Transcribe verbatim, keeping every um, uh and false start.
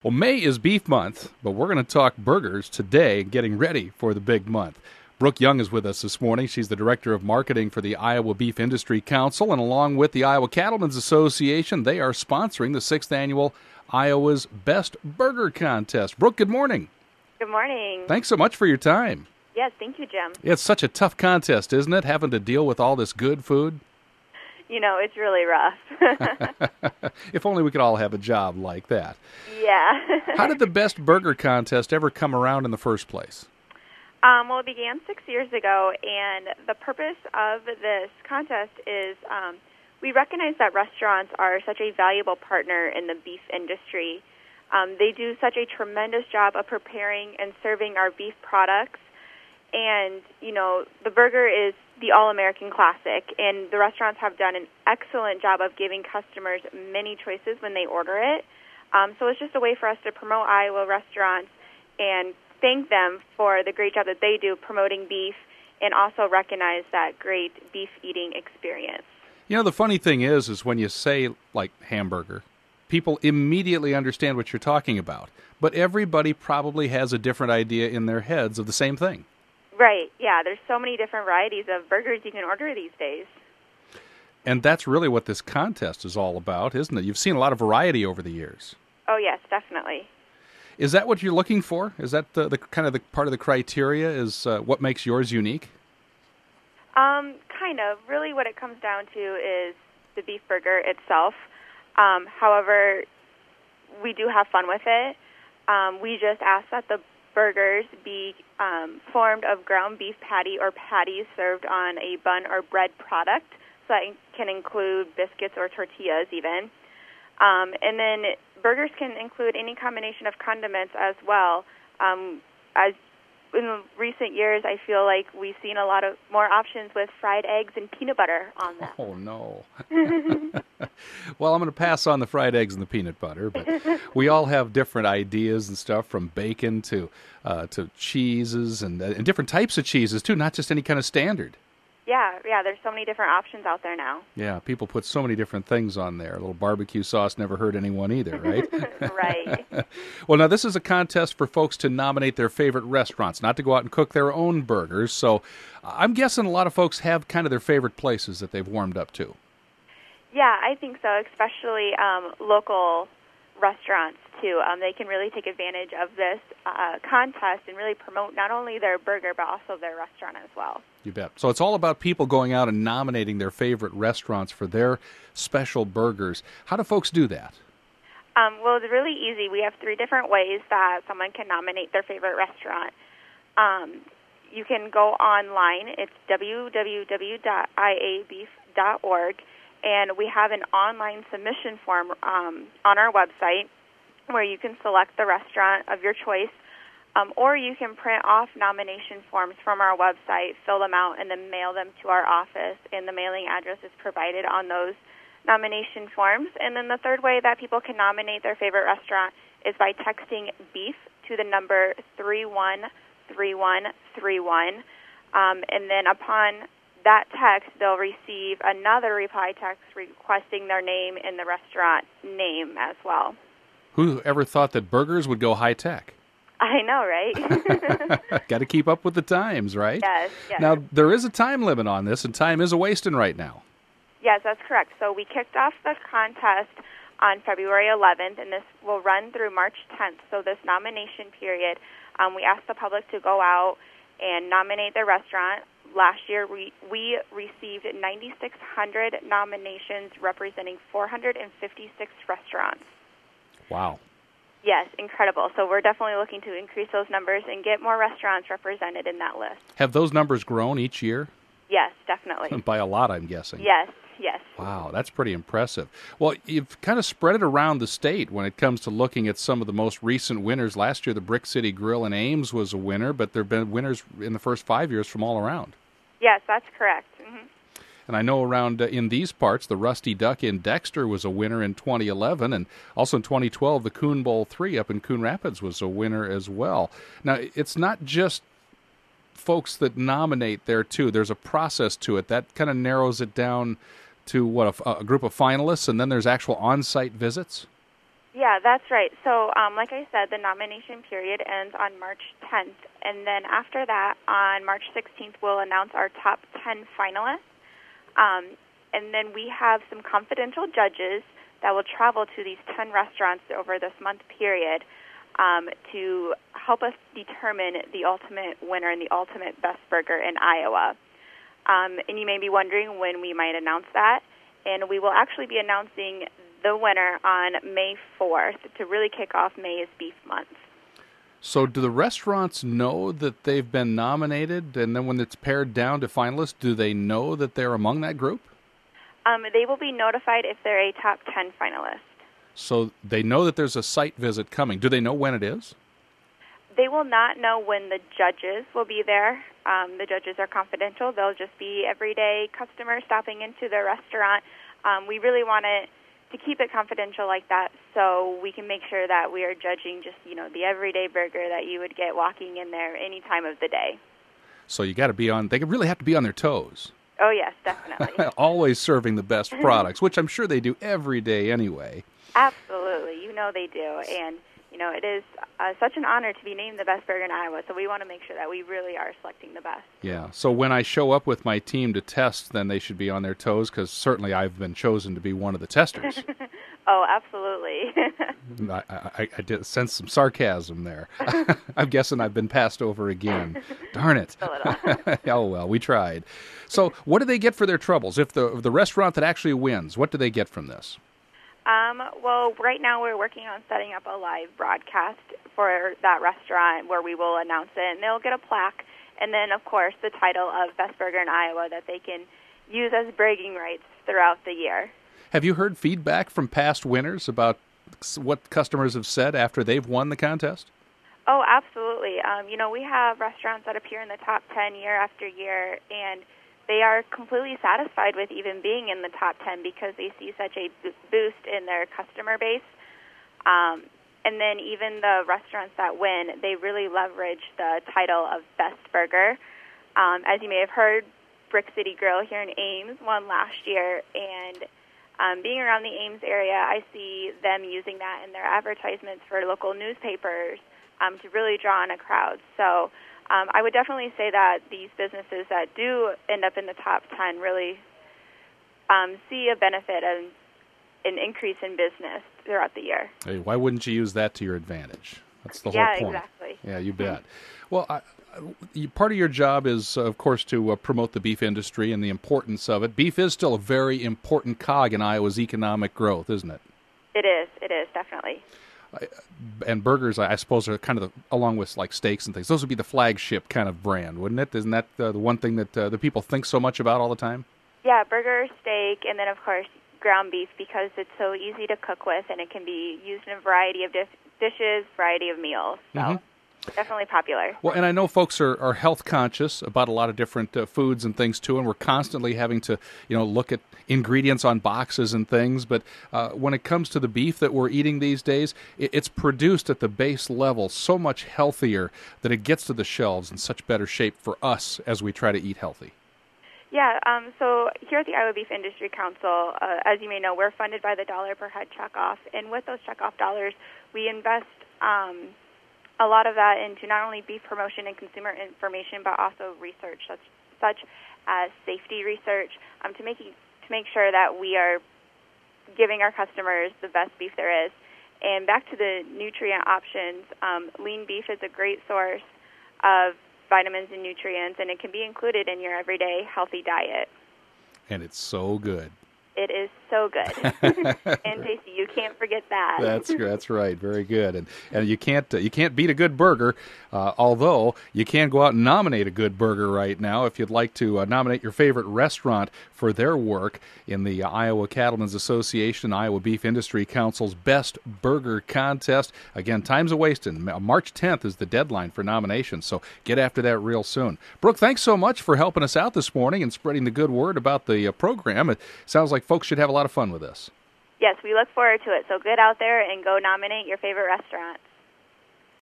Well, May is Beef Month, but we're going to talk burgers today, getting ready for the big month. Brooke Young is with us this morning. She's the Director of Marketing for the Iowa Beef Industry Council, and along with the Iowa Cattlemen's Association, they are sponsoring the sixth Annual Iowa's Best Burger Contest. Brooke, good morning. Good morning. Thanks so much for your time. Yes, thank you, Jim. It's such a tough contest, isn't it, having to deal with all this good food? You know, it's really rough. If only we could all have a job like that. Yeah. How did the Best Burger Contest ever come around in the first place? Um, well, it began six years ago, and the purpose of this contest is um, we recognize that restaurants are such a valuable partner in the beef industry. Um, they do such a tremendous job of preparing and serving our beef products. And, you know, the burger is the all-American classic, and the restaurants have done an excellent job of giving customers many choices when they order it. Um, so it's just a way for us to promote Iowa restaurants and thank them for the great job that they do promoting beef and also recognize that great beef eating experience. You know, the funny thing is, is when you say, like, hamburger, people immediately understand what you're talking about. But everybody probably has a different idea in their heads of the same thing. Right, yeah. There's so many different varieties of burgers you can order these days. And that's really what this contest is all about, isn't it? You've seen a lot of variety over the years. Oh, yes, definitely. Is that what you're looking for? Is that the, the kind of the part of the criteria is uh, what makes yours unique? Um, kind of. Really what it comes down to is the beef burger itself. Um, however, we do have fun with it. Um, we just ask that the burgers be um, formed of ground beef patty or patties served on a bun or bread product, so that can include biscuits or tortillas even. Um, and then burgers can include any combination of condiments as well. Um, as in recent years, I feel like we've seen a lot of more options with fried eggs and peanut butter on them. Oh, no. Well, I'm going to pass on the fried eggs and the peanut butter, but we all have different ideas and stuff, from bacon to uh, to cheeses and, uh, and different types of cheeses, too, not just any kind of standard. Yeah, yeah, there's so many different options out there now. Yeah, people put so many different things on there. A little barbecue sauce never hurt anyone either, right? Right. Well, now, this is a contest for folks to nominate their favorite restaurants, not to go out and cook their own burgers. So I'm guessing a lot of folks have kind of their favorite places that they've warmed up to. Yeah, I think so, especially um, local restaurants, too. Um, they can really take advantage of this uh, contest and really promote not only their burger, but also their restaurant as well. You bet. So it's all about people going out and nominating their favorite restaurants for their special burgers. How do folks do that? Um, well, it's really easy. We have three different ways that someone can nominate their favorite restaurant. Um, you can go online. It's w w w dot i a beef dot org, and we have an online submission form um, on our website where you can select the restaurant of your choice. Um, or you can print off nomination forms from our website, fill them out, and then mail them to our office, and the mailing address is provided on those nomination forms. And then the third way that people can nominate their favorite restaurant is by texting BEEF to the number three one three one three one. Um, and then upon that text, they'll receive another reply text requesting their name and the restaurant name as well. Who ever thought that burgers would go high-tech? I know, right? Got to keep up with the times, right? Yes, yes. Now, there is a time limit on this, and time is a-wasting right now. Yes, that's correct. So we kicked off the contest on February eleventh, and this will run through March tenth. So this nomination period, um, we asked the public to go out and nominate their restaurant. Last year, we, we received nine thousand six hundred nominations representing four hundred fifty-six restaurants. Wow. Yes, incredible. So we're definitely looking to increase those numbers and get more restaurants represented in that list. Have those numbers grown each year? Yes, definitely. By a lot, I'm guessing. Yes, yes. Wow, that's pretty impressive. Well, you've kind of spread it around the state when it comes to looking at some of the most recent winners. Last year, the Brick City Grill in Ames was a winner, but there have been winners in the first five years from all around. Yes, that's correct. Mm-hmm. And I know around uh, in these parts, the Rusty Duck in Dexter was a winner in twenty eleven, and also in twenty twelve, the Coon Bowl three up in Coon Rapids was a winner as well. Now, it's not just folks that nominate there, too. There's a process to it. That kind of narrows it down to, what, a, a group of finalists, and then there's actual on-site visits? Yeah, that's right. So, um, like I said, the nomination period ends on March tenth, and then after that, on March sixteenth, we'll announce our top ten finalists. Um, and then we have some confidential judges that will travel to these ten restaurants over this month period um, to help us determine the ultimate winner and the ultimate best burger in Iowa. Um, and you may be wondering when we might announce that. And we will actually be announcing the winner on May fourth to really kick off May's Beef Month. So do the restaurants know that they've been nominated, and then when it's pared down to finalists, do they know that they're among that group? Um, they will be notified if they're a top ten finalist. So they know that there's a site visit coming. Do they know when it is? They will not know when the judges will be there. Um, the judges are confidential. They'll just be everyday customers stopping into the restaurant. Um, we really want it to keep it confidential like that so we can make sure that we are judging just, you know, the everyday burger that you would get walking in there any time of the day. So you got to be on, they really have to be on their toes. Oh, yes, definitely. Always serving the best products, which I'm sure they do every day anyway. Absolutely. You know they do. And, you know, it is uh, such an honor to be named the best burger in Iowa, so we want to make sure that we really are selecting the best. Yeah. So when I show up with my team to test, then they should be on their toes, because certainly I've been chosen to be one of the testers. Oh, absolutely. I, I, I did sense some sarcasm there. I'm guessing I've been passed over again. Darn it. A little. Oh, well, we tried. So what do they get for their troubles? If the, if the restaurant that actually wins, what do they get from this? Um, well, right now we're working on setting up a live broadcast for that restaurant where we will announce it, and they'll get a plaque, and then, of course, the title of Best Burger in Iowa that they can use as bragging rights throughout the year. Have you heard feedback from past winners about what customers have said after they've won the contest? Oh, absolutely. Um, you know, we have restaurants that appear in the top ten year after year, and they are completely satisfied with even being in the top ten because they see such a boost in their customer base. Um, and then even the restaurants that win, they really leverage the title of Best Burger. Um, as you may have heard, Brick City Grill here in Ames won last year, and um, being around the Ames area, I see them using that in their advertisements for local newspapers um, to really draw in a crowd. So Um, I would definitely say that these businesses that do end up in the top ten really um, see a benefit and an increase in business throughout the year. Hey, why wouldn't you use that to your advantage? That's the yeah, whole point. Yeah, exactly. Yeah, you bet. Well, I, I, part of your job is, uh, of course, to uh, promote the beef industry and the importance of it. Beef is still a very important cog in Iowa's economic growth, isn't it? It is. It is, definitely. And burgers, I suppose, are kind of, the, along with like steaks and things, those would be the flagship kind of brand, wouldn't it? Isn't that uh, the one thing that uh, the people think so much about all the time? Yeah, burger, steak, and then, of course, ground beef, because it's so easy to cook with, and it can be used in a variety of dif- dishes, variety of meals. So mm-hmm. Definitely popular. Well, and I know folks are, are health conscious about a lot of different uh, foods and things too, and we're constantly having to, you know, look at ingredients on boxes and things. But uh, when it comes to the beef that we're eating these days, it, it's produced at the base level so much healthier that it gets to the shelves in such better shape for us as we try to eat healthy. Yeah, um, so here at the Iowa Beef Industry Council, uh, as you may know, we're funded by the dollar per head checkoff, and with those checkoff dollars, we invest um, a lot of that into not only beef promotion and consumer information, but also research, such, such as safety research, um, to make to make sure that we are giving our customers the best beef there is. And back to the nutrient options, um, lean beef is a great source of vitamins and nutrients, and it can be included in your everyday healthy diet. And it's so good. It is so good and tasty. You can't forget that. That's that's right. Very good. And and you can't uh, you can't beat a good burger. Uh, although you can go out and nominate a good burger right now if you'd like to uh, nominate your favorite restaurant for their work in the uh, Iowa Cattlemen's Association, Iowa Beef Industry Council's Best Burger Contest. Again, time's a wasting. March tenth is the deadline for nominations, so get after that real soon. Brooke, thanks so much for helping us out this morning and spreading the good word about the uh, program. It sounds like folks should have a lot of fun with this. Yes, we look forward to it. So get out there and go nominate your favorite restaurants.